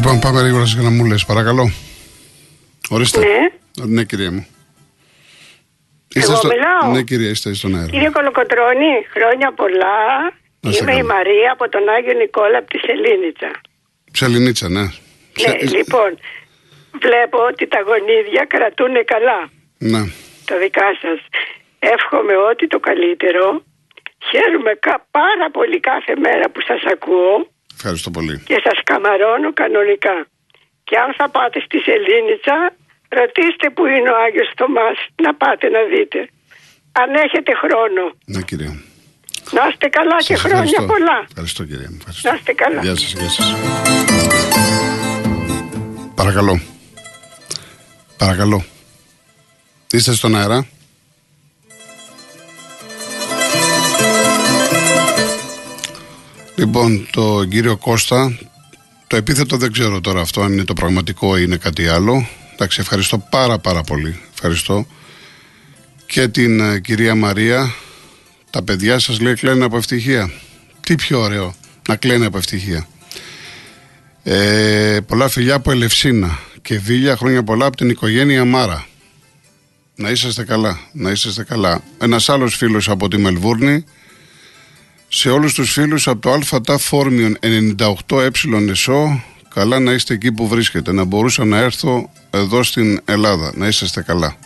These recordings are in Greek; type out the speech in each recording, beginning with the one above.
Λοιπόν, πάμε γρήγορα στις γραμμούλες, παρακαλώ. Ορίστε. Ναι, κυρία μου. Εγώ μιλάω. Ναι, κυρία, είστε στον αέρα. Κύριε Κολοκοτρώνη, χρόνια πολλά. Είμαι η Μαρία από τον Άγιο Νικόλα από τη Σελήνιτσα. Σελήνιτσα, ναι. Ναι, λοιπόν, βλέπω ότι τα γονίδια κρατούν καλά. Ναι. Τα δικά σας. Εύχομαι ό,τι το καλύτερο. Χαίρομαι πάρα πολύ κάθε μέρα που σας ακούω. Ευχαριστώ πολύ. Και σας καμαρώνω κανονικά. Και αν θα πάτε στη Σελήνιτσα, ρωτήστε που είναι ο Άγιος Θωμάς, να πάτε να δείτε. Αν έχετε χρόνο. Ναι, κυρία. Να είστε καλά και χρόνια πολλά. Ευχαριστώ, κυρία μου. Να είστε καλά. Γεια σας, γεια σας. Παρακαλώ. Παρακαλώ. Είστε στον αέρα. Λοιπόν, τον κύριο Κώστα, το επίθετο δεν ξέρω τώρα αυτό αν είναι το πραγματικό ή είναι κάτι άλλο. Εντάξει, ευχαριστώ πάρα πολύ. Ευχαριστώ. Και την κυρία Μαρία, τα παιδιά σας λέει κλαίνε από ευτυχία. Τι πιο ωραίο να κλαίνε από ευτυχία. Πολλά φιλιά από Ελευσίνα και Βίλια, χρόνια πολλά από την οικογένεια Μάρα. Να είσαστε καλά, να είσαστε καλά. Ένας άλλος φίλος από τη Μελβούρνη. Σε όλους τους φίλους από το ΑΤΑ Φόρμιον 98 ΕΣΟ, καλά να είστε εκεί που βρίσκετε. Να μπορούσα να έρθω εδώ στην Ελλάδα. Να είσαστε καλά.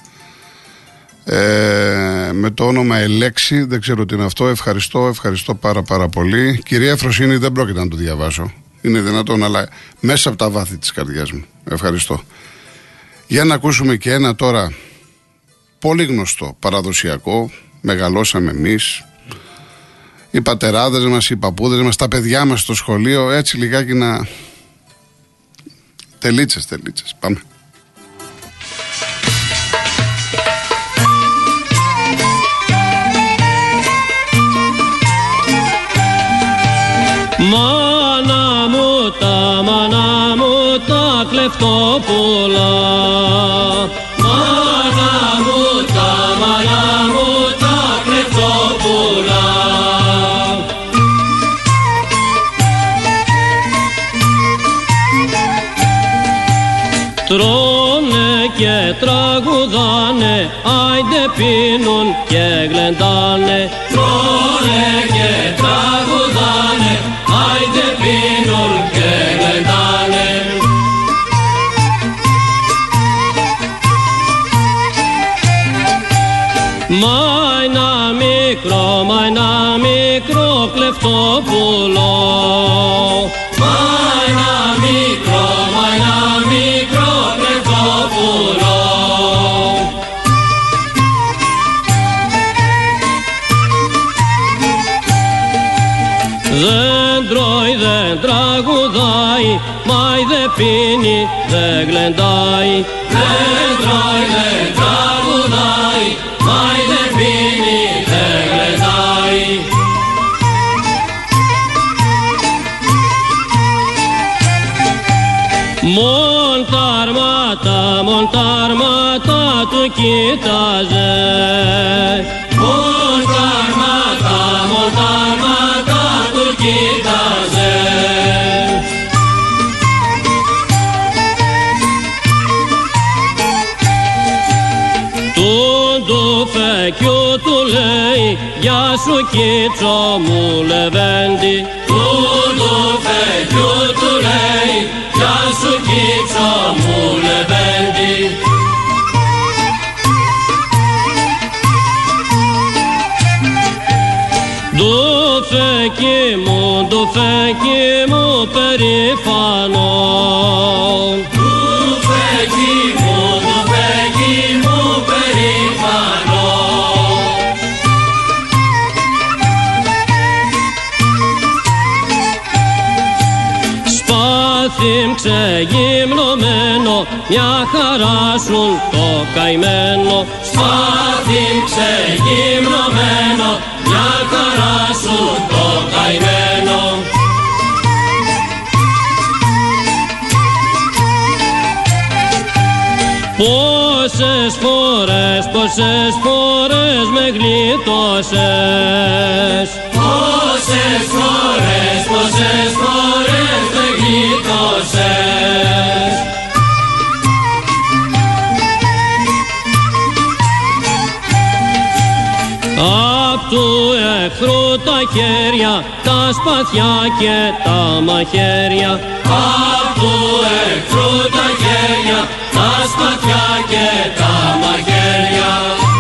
Με το όνομα Ελέξη, δεν ξέρω τι είναι αυτό. Ευχαριστώ πάρα πολύ. Κυρία Εφροσύνη, δεν πρόκειται να το διαβάσω. Είναι δυνατόν, αλλά μέσα από τα βάθη της καρδιάς μου. Ευχαριστώ. Για να ακούσουμε και ένα τώρα πολύ γνωστό, παραδοσιακό. Μεγαλώσαμε εμείς, οι πατεράδες μας, οι παππούδες μας, τα παιδιά μας στο σχολείο, έτσι λιγάκι να... Τελίτσες, πάμε. Μάνα μου τα κλεφτόπουλα, μάνα μου τα κλεφτόπουλα. Τρώνε και τραγουδάνε, άιντε πίνουν και γλεντάνε. Τρώνε και τραγουδάνε, άιντε πίνουν και γλεντάνε. Μα ένα μικρό κλεφτόπουλο, μα ένα μικρό κλεφτόπουλο. Δεν τρώει, δεν τραγουδάει, μάι δεν πίνει, δεν γλεντάει. Δεν τρώει, δεν τραγουδάει, μάι δεν πίνει, δεν γλεντάει. Μοντάρματα του κοίταζε. Μοντάρματα του κοίταζε. Του φεκιού του λέει, γεια σου κίτσο μου λεβέντη. Του φεκιού του λέει, γεια σου κίτσο μου λεβέντη. Του φεκί μου περήφανο. Του φεκί μου περήφανο. Σπάθη ξεγυμνωμένο, μια χαρά σου το καημένο. Σπάθη ξεγυμνωμένο, μια χαρά σου το καημένο. Πόσες φορές με γλίτωσες. Πόσες φορές με γλίτωσες. χέρια, τα σπαθιά και τα μαχαίρια. Απ' του εχθρού τα χέρια, τα σπαθιά και τα μαχαίρια.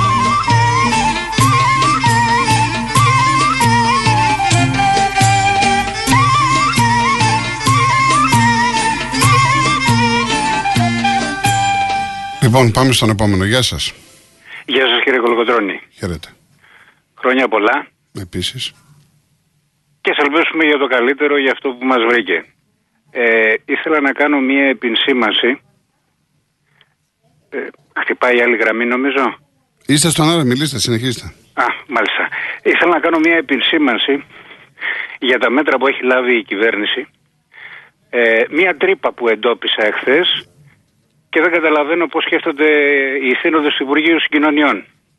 Λοιπόν, πάμε στον επόμενο. Γεια σας. Γεια σας κύριε Κολοκοτρώνη. Χαίρετε. Χρόνια πολλά. Επίσης. Και σας ελπίσουμε για το καλύτερο για αυτό που μας βρήκε. Ήθελα να κάνω μία επινσήμανση. Χτυπάει η άλλη γραμμή νομίζω. Είστε στον αέρα, μιλήστε, συνεχίστε. Μάλιστα. Ήθελα να κάνω μία επινσήμανση για τα μέτρα που έχει λάβει η κυβέρνηση. Μία τρύπα που εντόπισα εχθές και δεν καταλαβαίνω πώς σκέφτονται οι σύνοδοι του Υπουργείου Συγκοινωνιών.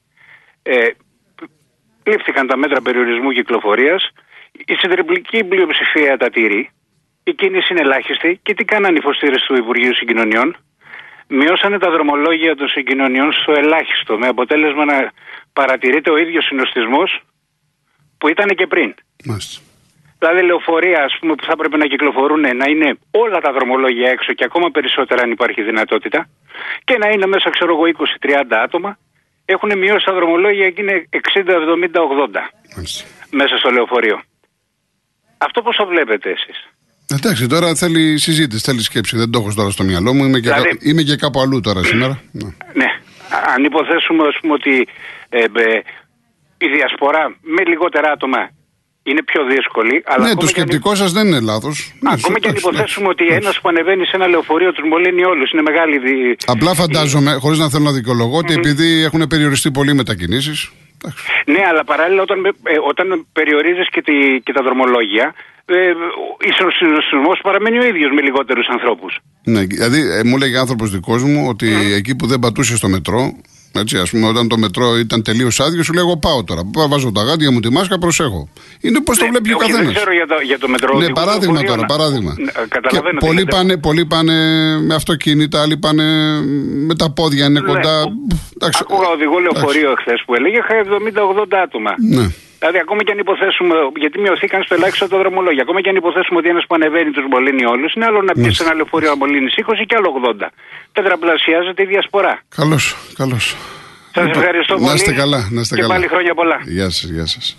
Λήφθηκαν τα μέτρα περιορισμού κυκλοφορίας, η συντριπτική πλειοψηφία τα τηρεί, η κίνηση είναι ελάχιστη και τι κάνανε οι υποστήρικτες του Υπουργείου Συγκοινωνιών? Μειώσανε τα δρομολόγια των συγκοινωνιών στο ελάχιστο, με αποτέλεσμα να παρατηρείται ο ίδιος συνοστισμός που ήταν και πριν. Μάλιστα. Δηλαδή λεωφορεία, ας πούμε, που θα πρέπει να κυκλοφορούν, να είναι όλα τα δρομολόγια έξω και ακόμα περισσότερα αν υπάρχει δυνατότητα, και να είναι μέσα, ξέρω εγώ, 20-30 άτομα. Έχουν μειώσει τα δρομολόγια και είναι 60-70-80 μέσα στο λεωφορείο. Αυτό πώς το βλέπετε εσείς? Εντάξει, τώρα θέλει συζήτηση, θέλει σκέψη. Δεν το έχω τώρα στο μυαλό μου. Είμαι και κάπου αλλού τώρα σήμερα. Ναι. Αν υποθέσουμε, ας πούμε, ότι η διασπορά με λιγότερα άτομα είναι πιο δύσκολη. Αλλά ναι, το σκεπτικό σας δεν είναι λάθος. Ακόμα και αν υποθέσουμε ότι ένας που ανεβαίνει σε ένα λεωφορείο τους μολύνει όλους, είναι μεγάλη. Απλά φαντάζομαι, χωρίς να θέλω να δικαιολογώ, ότι επειδή έχουν περιοριστεί πολύ μετακινήσεις. Ναι, αλλά παράλληλα όταν περιορίζεις και τα δρομολόγια, ο συνοστισμός παραμένει ο ίδιος με λιγότερους ανθρώπους. Ναι, δηλαδή μου λέγει άνθρωπος δικός μου ότι εκεί που δεν πατούσε στο μετρό, έτσι, ας πούμε, όταν το μετρό ήταν τελείως άδειο, σου λέω: εγώ πάω τώρα. Βάζω τα γάντια μου, τη μάσκα, προσέχω. Είναι πώς το βλέπει ο καθένας. Δεν ξέρω για το μετρό. Ναι, παράδειγμα τώρα, παράδειγμα. Καταλαβαίνω. Πολλοί πάνε με αυτοκίνητα, άλλοι πάνε με τα πόδια, είναι κοντά. Ακούγα οδηγό λεωφορείο χθες που έλεγε: είχα 70-80 άτομα. Ναι. Δηλαδή, ακόμα και αν υποθέσουμε, γιατί μειωθήκαν στο ελάχιστο τα δρομολόγια, ακόμα και αν υποθέσουμε ότι ένας που ανεβαίνει τους μολύνει όλους, είναι άλλο να πει σε ένα λεωφορείο να μολύνει 20 και άλλο 80. Τετραπλασιάζεται η διασπορά. Καλώς. Σας ευχαριστώ πολύ. Να είστε καλά. Και πάλι χρόνια πολλά. Γεια σας.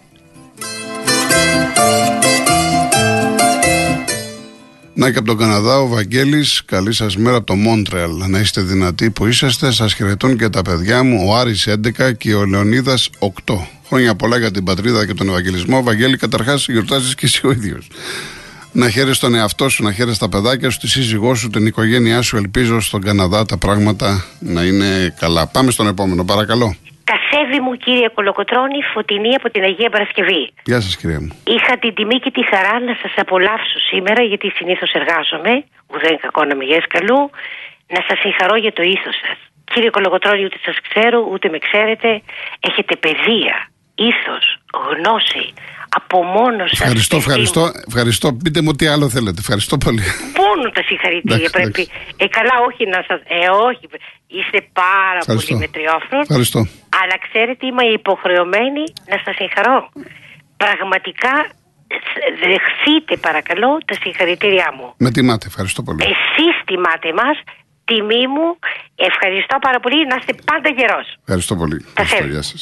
Να και από τον Καναδά, ο Βαγγέλης, καλή σας μέρα από το Μόντρεαλ. Να είστε δυνατοί που είσαστε. Σας χαιρετούν και τα παιδιά μου, ο Άρης 11 και ο Λεωνίδας 8. Χρόνια πολλά για την πατρίδα και τον Ευαγγελισμό. Βαγγέλη, καταρχάς γιορτάζεις και εσύ ο ίδιος. Να χαίρεσαι τον εαυτό σου, να χαίρεσαι τα παιδάκια σου, τη σύζυγό σου, την οικογένειά σου. Ελπίζω στον Καναδά τα πράγματα να είναι καλά. Πάμε στον επόμενο, παρακαλώ. Κασέβη μου, κύριε Κολοκοτρώνη, Φωτεινή από την Αγία Παρασκευή. Γεια σας, κυρία μου. Είχα την τιμή και τη χαρά να σας απολαύσω σήμερα, γιατί συνήθως εργάζομαι, ουδέν κακό να μεγές καλού, να σας συγχαρώ για το ήθος σας. Κύριε Κολοκοτρώνη, ούτε σας ξέρω, ούτε με ξέρετε, έχετε παιδεία, ήθος, γνώση, απομόνωση. Ευχαριστώ. Πείτε μου τι άλλο θέλετε. Ευχαριστώ πολύ. Μόνο τα συγχαρητήρια πρέπει. Καλά, όχι να σας. Όχι. Είστε πάρα πολύ μετριόφρον. Ευχαριστώ. Αλλά ξέρετε, είμαι υποχρεωμένη να σας συγχαρώ. Πραγματικά δεχθείτε, παρακαλώ, τα συγχαρητήριά μου. Με τιμάτε. Ευχαριστώ πολύ. Εσείς τιμάτε μας. Τιμή μου. Ευχαριστώ πάρα πολύ. Να είστε πάντα γερός. Ευχαριστώ πολύ. Γεια σας.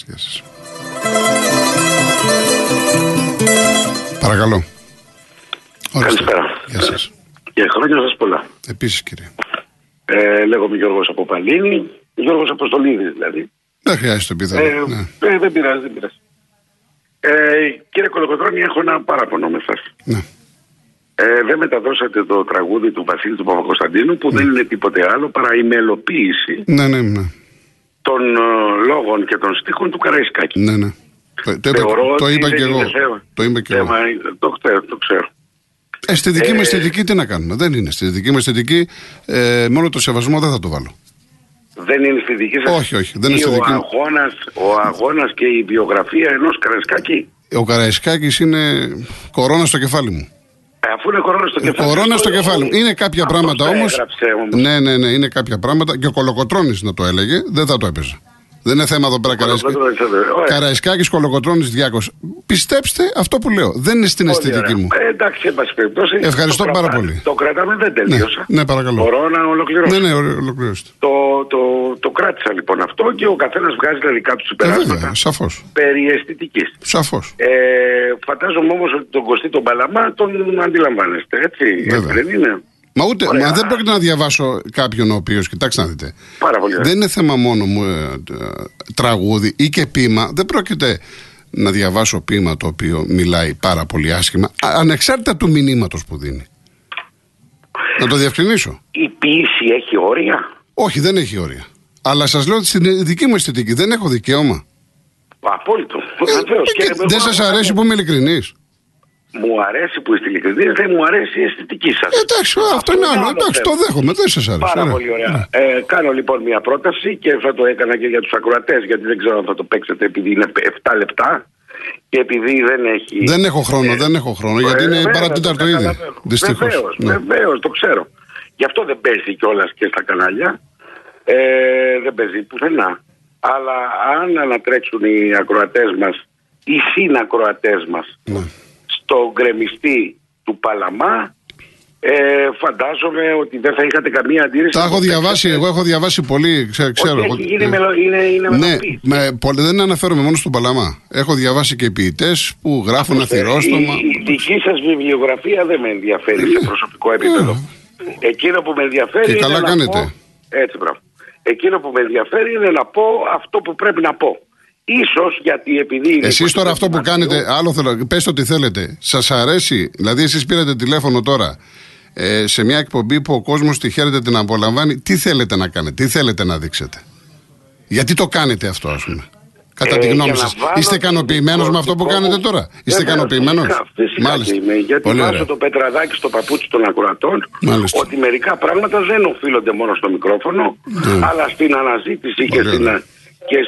Παρακαλώ. Καλησπέρα. Γεια σας. Και χρόνια σας πολλά. Επίσης, κύριε. Λέγομαι Γιώργος από Παλίνη. Γιώργος Αποστολίδης δηλαδή. Δεν χρειάζεται επίθετο. Δεν πειράζει. Κύριε Κολοκοτρώνη, έχω ένα παράπονο με εσάς. Ναι. Δεν μεταδώσατε το τραγούδι του Βασίλη του Παπακοσταντίνου, που δεν είναι τίποτε άλλο παρά η μελοποίηση των λόγων και των στίχων του Καραϊσκάκη. Ναι. Το είπα και εγώ. Το ξέρω. Στη δική μου αισθητική τι να κάνουμε? Δεν είναι. Στη δική μου αισθητική μόνο το σεβασμό δεν θα το βάλω. Δεν είναι στη δική σας? Όχι. Δεν είναι στη δική μου. Ο αγώνας και η βιογραφία ενός Καραϊσκάκη. Ο Καραϊσκάκης είναι κορώνα στο κεφάλι μου. Αφού είναι κορώνα στο κεφάλι μου. Είναι κάποια πράγματα όμως. Ναι, είναι κάποια πράγματα. Και ο Κολοκοτρώνης να το έλεγε, δεν θα το έπαιζε. Δεν είναι θέμα εδώ πέρα Καραϊσκάκης, Κολοκοτρώνης, Διάκος. Πιστέψτε αυτό που λέω. Δεν είναι στην αισθητική μου. Εντάξει, εν πάση περιπτώσει. Ευχαριστώ πάρα πολύ. Το κρατάμε, δεν τελείωσα. Ναι, παρακαλώ. Μπορώ να ολοκληρώσω. Ναι, ολοκληρώστε. Το κράτησα λοιπόν αυτό και ο καθένας βγάζει τα δικά του συμπεράσματα. Σαφώς. Περί αισθητικής. Σαφώς. Φαντάζομαι όμως ότι τον Κωστή τον Παλαμά τον αντιλαμβάνεστε, έτσι. Δεν είναι. Μα δεν πρόκειται να διαβάσω κάποιον ο οποίος, κοιτάξτε να δείτε. Πάρα πολύ. Δεν είναι θέμα μόνο μου τραγούδι ή και ποίημα. Δεν πρόκειται να διαβάσω ποίημα το οποίο μιλάει πάρα πολύ άσχημα, ανεξάρτητα του μηνύματος που δίνει. Να το διευκρινίσω. Η ποίηση έχει όρια? Όχι, δεν έχει όρια. Αλλά σας λέω ότι στην δική μου αισθητική δεν έχω δικαίωμα. Απόλυτο. Δεν σας αρέσει που είμαι ειλικρινής? Μου αρέσει που είστε ειλικρινείς, δεν μου αρέσει η αισθητική σας. Εντάξει, αυτό είναι άλλο. Εντάξει, το δέχομαι, δεν σας αρέσει. Πάρα πολύ ωραία. Κάνω λοιπόν μια πρόταση και θα το έκανα και για τους ακροατές, γιατί δεν ξέρω αν θα το παίξετε, επειδή είναι 7 λεπτά και επειδή δεν έχει. Δεν έχω χρόνο, γιατί είναι παρατέταρτο ήδη. Βεβαίως, το ξέρω. Γι' αυτό δεν παίζει κιόλας και στα κανάλια. Δεν παίζει πουθενά. Αλλά αν ανατρέξουν οι ακροατές μας, οι συνακροατές μας, στο γκρεμιστή του Παλαμά, φαντάζομαι ότι δεν θα είχατε καμία αντίρρηση. Τα έχω διαβάσει, εγώ έχω διαβάσει πολύ, ξέρω. Έχει γίνει είναι ναι, δεν αναφέρομαι μόνο στον Παλαμά. Έχω διαβάσει και ποιητές που γράφουν αθυρόστομα. Η δική σας βιβλιογραφία δεν με ενδιαφέρει σε προσωπικό επίπεδο. Εκείνο που με ενδιαφέρει και καλά κάνετε. Έτσι, μπράβο. Εκείνο που με ενδιαφέρει είναι να πω αυτό που πρέπει να πω. Ίσως γιατί επειδή. Εσείς τώρα αυτό που κάνετε, άλλο θέλω, πέστε ό,τι θέλετε. Σας αρέσει, δηλαδή εσείς πήρατε τηλέφωνο τώρα σε μια εκπομπή που ο κόσμος τη χαίρεται, την απολαμβάνει. Τι θέλετε να κάνετε, τι θέλετε να δείξετε? Γιατί το κάνετε αυτό, ας πούμε? Κατά τη γνώμη σας, είστε ικανοποιημένος με αυτό που κάνετε τώρα? Είστε ικανοποιημένος? Μάλιστα. Γιατί βάζω το πετραδάκι στο παπούτσι των ακροατών, ότι μερικά πράγματα δεν οφείλονται μόνο στο μικρόφωνο, αλλά στην αναζήτηση και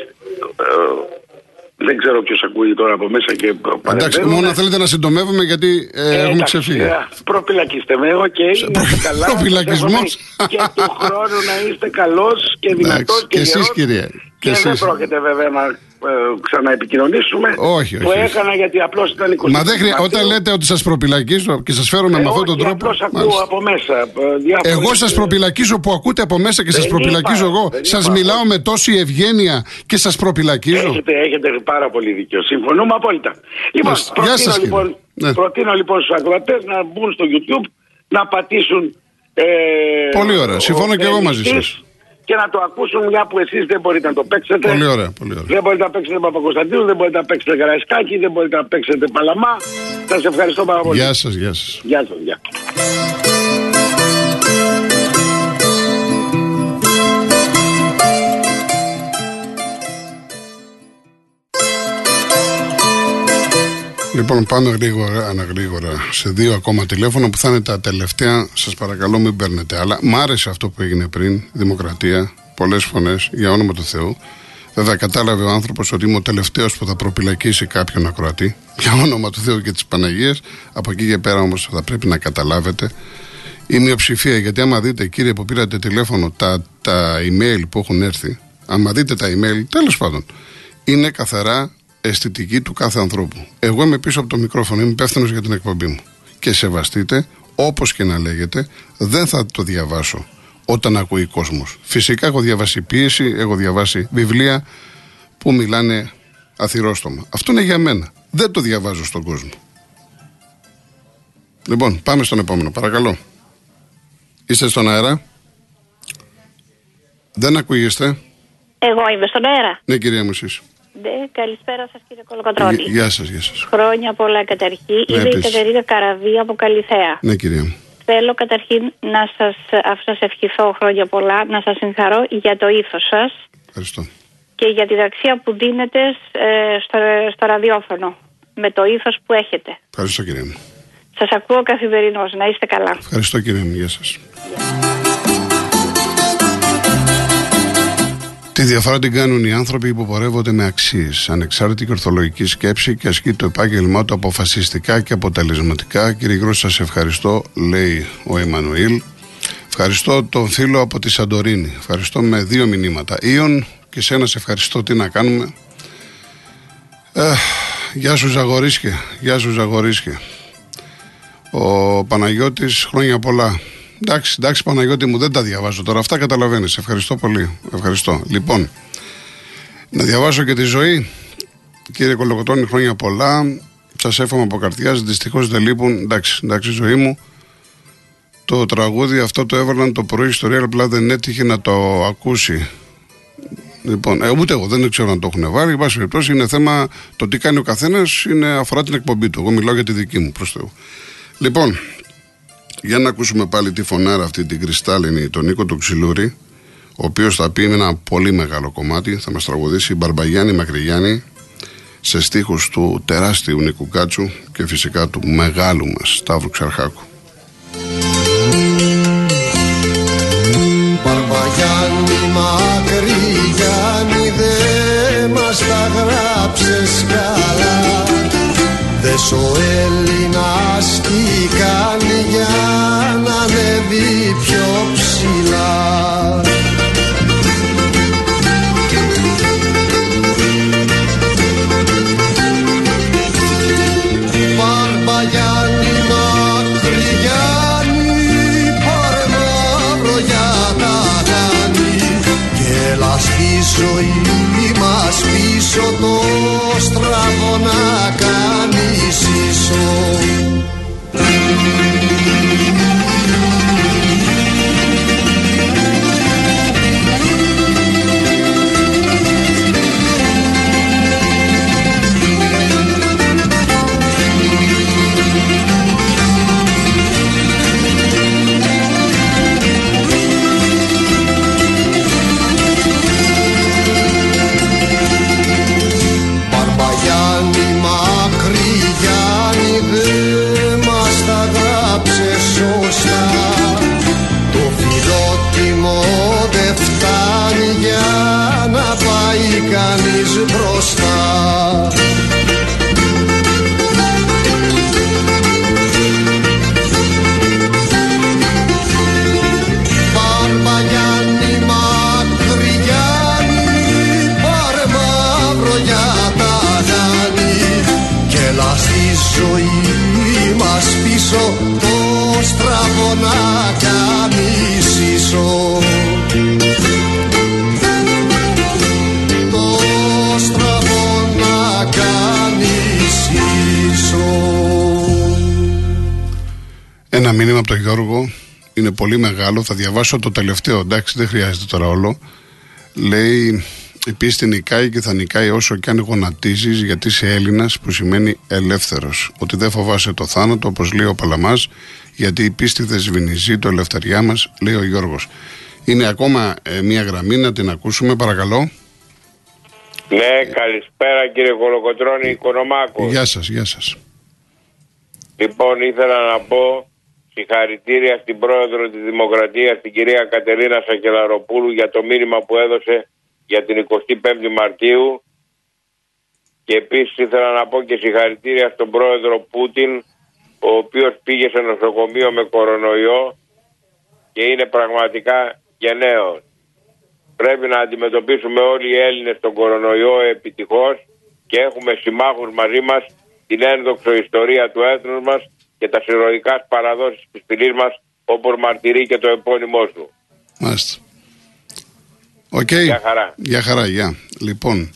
δεν ξέρω ποιος ακούει τώρα από μέσα και εντάξει, μόνο θέλετε να συντομεύουμε γιατί έχουμε ξεφύγει. Προπυλακίστε με, να είστε καλά. Προπυλακισμός. Και του χρόνου να είστε καλός και δυνατός και εσείς, κύριε. Και δεν πρόκειται βέβαια να ξαναεπικοινωνήσουμε. Όχι. Το έκανα γιατί απλώς ήταν 20. Μα δεν χρειάζεται. Όταν λέτε ότι σας προπυλακίζω και σας φέρομαι με αυτόν τον τρόπο. Απλώς ακούω από μέσα. Εγώ σας προπυλακίζω που ακούτε από μέσα και σας προπυλακίζω εγώ. Σας μιλάω με τόση ευγένεια και σας προπυλακίζω. Έχετε πάρα πολύ δίκιο. Συμφωνούμε απόλυτα. Λοιπόν, προτείνω λοιπόν στους ακροατές να μπουν στο YouTube, να πατήσουν. Πολύ ωραία. Συμφωνώ και εγώ μαζί σας. Και να το ακούσουν, μια που εσείς δεν μπορείτε να το παίξετε. Πολύ ωραία, πολύ ωραία. Δεν μπορείτε να παίξετε Παπακοσταντίνου, δεν μπορείτε να παίξετε Καραϊσκάκη, δεν μπορείτε να παίξετε Παλαμά. Σας ευχαριστώ πάρα πολύ. Γεια σας, γεια σας. Γεια σας, γεια. Λοιπόν, πάμε γρήγορα σε 2 ακόμα τηλέφωνα που θα είναι τα τελευταία. Σας παρακαλώ μην παίρνετε άλλα. Μ' άρεσε αυτό που έγινε πριν, δημοκρατία, πολλές φωνές, για όνομα του Θεού. Βέβαια κατάλαβε ο άνθρωπος ότι είμαι ο τελευταίος που θα προπυλακίσει κάποιον ακροατή, για όνομα του Θεού και της Παναγίας. Από εκεί και πέρα όμως θα πρέπει να καταλάβετε η μειοψηφία, γιατί άμα δείτε, κύριε που πήρατε τηλέφωνο, τα email που έχουν έρθει, άμα δείτε τα email, τέλος πάντων, είναι καθαρά αισθητική του κάθε ανθρώπου. Εγώ είμαι πίσω από το μικρόφωνο, είμαι υπεύθυνος για την εκπομπή μου. Και σεβαστείτε, όπως και να λέγεται, δεν θα το διαβάσω όταν ακούει κόσμος. Φυσικά έχω διαβάσει ποίηση, έχω διαβάσει βιβλία που μιλάνε αθυρόστομα. Αυτό είναι για μένα. Δεν το διαβάζω στον κόσμο. Λοιπόν, πάμε στον επόμενο, παρακαλώ. Είστε στον αέρα? Δεν ακούγεστε? Εγώ είμαι στον αέρα. Ναι, κυρία μου, εσείς. Καλησπέρα σας, κύριε Κολοκοτρώνη. Γεια σας, γεια σας. Χρόνια πολλά καταρχήν. Είμαι η Κατερίνα Καραβή από Καλιθέα. Ναι, κυρία μου. Θέλω καταρχήν να σας ευχηθώ χρόνια πολλά, να σας συγχαρώ για το ήθος σας. Ευχαριστώ. Και για την αξία που δίνετε στο ραδιόφωνο, με το ήθος που έχετε. Ευχαριστώ, κυρία μου. Σας ακούω καθημερινώς, να είστε καλά. Ευχαριστώ, κυρία μου, γεια σας. Τη διαφορά την κάνουν οι άνθρωποι που πορεύονται με αξίες, ανεξάρτητη και ορθολογική σκέψη και ασκεί το επάγγελμά του αποφασιστικά και αποτελεσματικά. Κύριε Γρόση, σας ευχαριστώ, λέει ο Εμμανουήλ. Ευχαριστώ τον φίλο από τη Σαντορίνη. Ευχαριστώ με 2 μηνύματα. Ιων, Και σένα σε ευχαριστώ, τι να κάνουμε. Γεια σου Ζαγορίσκε, γεια σου Ζαγορίσκε. Ο Παναγιώτης, χρόνια πολλά. Εντάξει Παναγιώτη μου, δεν τα διαβάζω τώρα, αυτά καταλαβαίνεις. Ευχαριστώ πολύ, ευχαριστώ. Λοιπόν, να διαβάσω και τη ζωή. Κύριε Κολοκοτρώνη, χρόνια πολλά. Σας εύχομαι από καρδιάς, δυστυχώς δεν λείπουν. Εντάξει ζωή μου. Το τραγούδι αυτό το έβαλαν το πρωί στο Real, απλά δεν έτυχε να το ακούσει. Λοιπόν, ούτε εγώ δεν ξέρω αν το έχουν βάλει. Εν πάση περιπτώσει, είναι θέμα το τι κάνει ο καθένας, αφορά την εκπομπή του. Εγώ μιλάω για τη δική μου, προς Θεού. Λοιπόν, για να ακούσουμε πάλι τη φωνάρα αυτή την κρυστάλλινη, τον Νίκο του Ξυλούρη, ο οποίος θα πει με ένα πολύ μεγάλο κομμάτι, θα μας τραγουδήσει Μπαρμπαγιάννη Μακρυγιάννη, σε στίχους του τεράστιου Νίκου Κάτσου και φυσικά του μεγάλου μας Σταύρου Ξαρχάκου. Μπαρμπαγιάννη Μακρυγιάννη, δε μας τα γράψες καλά. Δες ο Έλληνας τι κάνει για να ανέβει πιο ψηλά. Μπαρμπαγιάννη Μακρυγιάννη, πάρε μαύρο για τα κάνει και έλα στη ζωή μας πίσω το στραβό να κάνεις ίσο. Ένα μήνυμα από τον Γιώργο, είναι πολύ μεγάλο, θα διαβάσω το τελευταίο, εντάξει δεν χρειάζεται τώρα όλο. Λέει, η πίστη νικάει και θα νικάει όσο και αν γονατίζεις, γιατί είσαι Έλληνας, που σημαίνει ελεύθερος. Ότι δεν φοβάσαι το θάνατο, όπως λέει ο Παλαμάς, γιατί η πίστη δεν σβηνίζει, το ελευθεριά μας, λέει ο Γιώργος. Είναι ακόμα μια γραμμή, να την ακούσουμε παρακαλώ. Ναι, καλησπέρα κύριε Κολοκοτρώνη, Οικονομάκο. Γεια σας, γεια σας. Λοιπόν, ήθελα να πω συγχαρητήρια στην πρόεδρο της Δημοκρατίας, την κυρία Κατερίνα Σακελαροπούλου, για το μήνυμα που έδωσε για την 25η Μαρτίου. Και επίσης ήθελα να πω και συγχαρητήρια στον πρόεδρο Πούτιν, ο οποίος πήγε σε νοσοκομείο με κορονοϊό και είναι πραγματικά γενναίος. Πρέπει να αντιμετωπίσουμε όλοι οι Έλληνες τον κορονοϊό επιτυχώς και έχουμε συμμάχους μαζί μας την ένδοξο ιστορία του έθνους μας και τα ηρωικά παραδόσεις της φυλής μας, όπως μαρτυρεί και το επώνυμό σου. Μάλιστα. Οκ. Γεια χαρά. Γεια χαρά, γεια. Λοιπόν,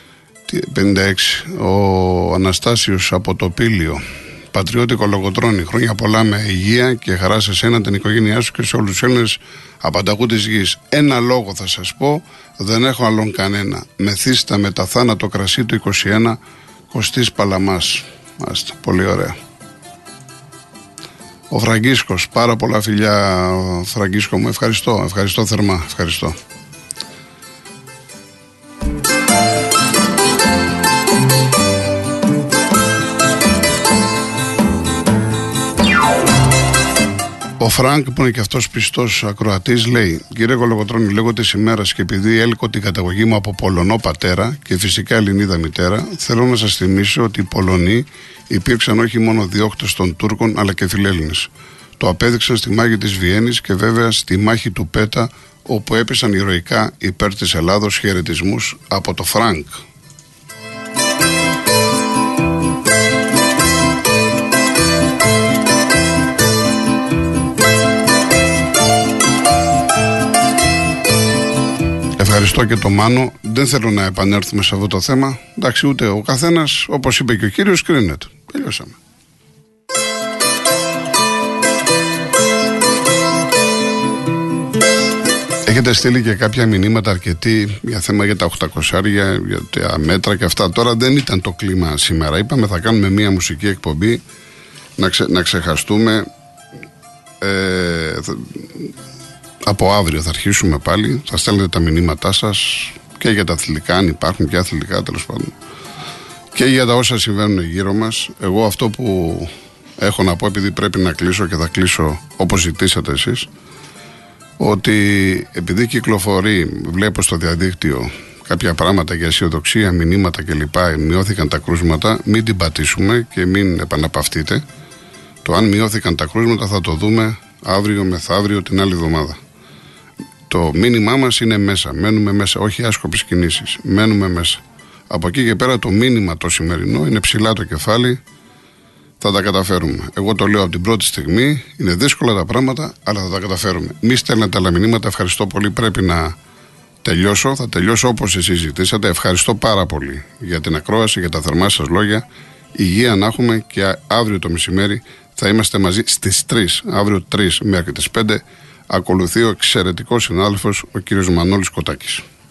56, ο Αναστάσιος από το Πήλιο. Πατριώτη Κολοκοτρώνη, χρόνια πολλά με υγεία και χαρά σε σένα, την οικογένειά σου και σε όλους τους Έλληνες απανταχού της γης. Ένα λόγο θα σας πω, δεν έχω άλλον κανένα. Μεθύστα με τα θάνατο κρασί του 21, Κωστής Παλαμάς. Μάλιστα, πολύ ωραία. Ο Φραγκίσκος, πάρα πολλά φιλιά Φραγκίσκο μου, ευχαριστώ θερμά, ευχαριστώ. Ο Φρανκ, που είναι και αυτός πιστός ακροατής, λέει: Κύριε Κολοκοτρώνη, λέγω της ημέρας και επειδή έλκω την καταγωγή μου από Πολωνό πατέρα και φυσικά Ελληνίδα μητέρα, θέλω να σας θυμίσω ότι οι Πολωνοί υπήρξαν όχι μόνο διώκτες των Τούρκων αλλά και φιλέλληνες. Το απέδειξαν στη μάχη της Βιέννης και βέβαια στη μάχη του Πέτα, όπου έπεσαν ηρωικά υπέρ της Ελλάδος. Χαιρετισμούς από το Φρανκ. Ευχαριστώ και το Μάνο. Δεν θέλω να επανέλθουμε σε αυτό το θέμα. Εντάξει, ούτε ο καθένας, όπως είπε και ο κύριος, κρίνεται. Τελειώσαμε. Έχετε στείλει και κάποια μηνύματα αρκετοί για θέμα για τα 800, για τα μέτρα και αυτά. Τώρα δεν ήταν το κλίμα σήμερα. Είπαμε θα κάνουμε μια μουσική εκπομπή, να ξεχαστούμε. Από αύριο θα αρχίσουμε πάλι. Θα στέλνετε τα μηνύματά σας και για τα αθλητικά, αν υπάρχουν και αθλητικά τέλος πάντων, και για τα όσα συμβαίνουν γύρω μας. Εγώ αυτό που έχω να πω, επειδή πρέπει να κλείσω και θα κλείσω όπως ζητήσατε εσείς, ότι επειδή κυκλοφορεί, βλέπω στο διαδίκτυο κάποια πράγματα για αισιοδοξία, μηνύματα κλπ, μειώθηκαν τα κρούσματα, μην την πατήσουμε και μην επαναπαυτείτε. Το αν μειώθηκαν τα κρούσματα θα το δούμε αύριο, μεθαύριο, την άλλη εβδομάδα. Το μήνυμά μας είναι μέσα, μένουμε μέσα, όχι άσκοπες κινήσεις, μένουμε μέσα. Από εκεί και πέρα το μήνυμα το σημερινό είναι ψηλά το κεφάλι, θα τα καταφέρουμε. Εγώ το λέω από την πρώτη στιγμή, είναι δύσκολα τα πράγματα, αλλά θα τα καταφέρουμε. Μη στέλνετε άλλα μηνύματα, ευχαριστώ πολύ, πρέπει να τελειώσω, θα τελειώσω όπως εσείς ζητήσατε. Ευχαριστώ πάρα πολύ για την ακρόαση, για τα θερμά σας λόγια, υγεία να έχουμε και αύριο το μεσημέρι θα είμαστε μαζί στις 3, αύριο 3 μέχρι τις 5, ακολουθεί ο εξαιρετικός συνάδελφος ο κύριος Μανώλης Κοτάκης.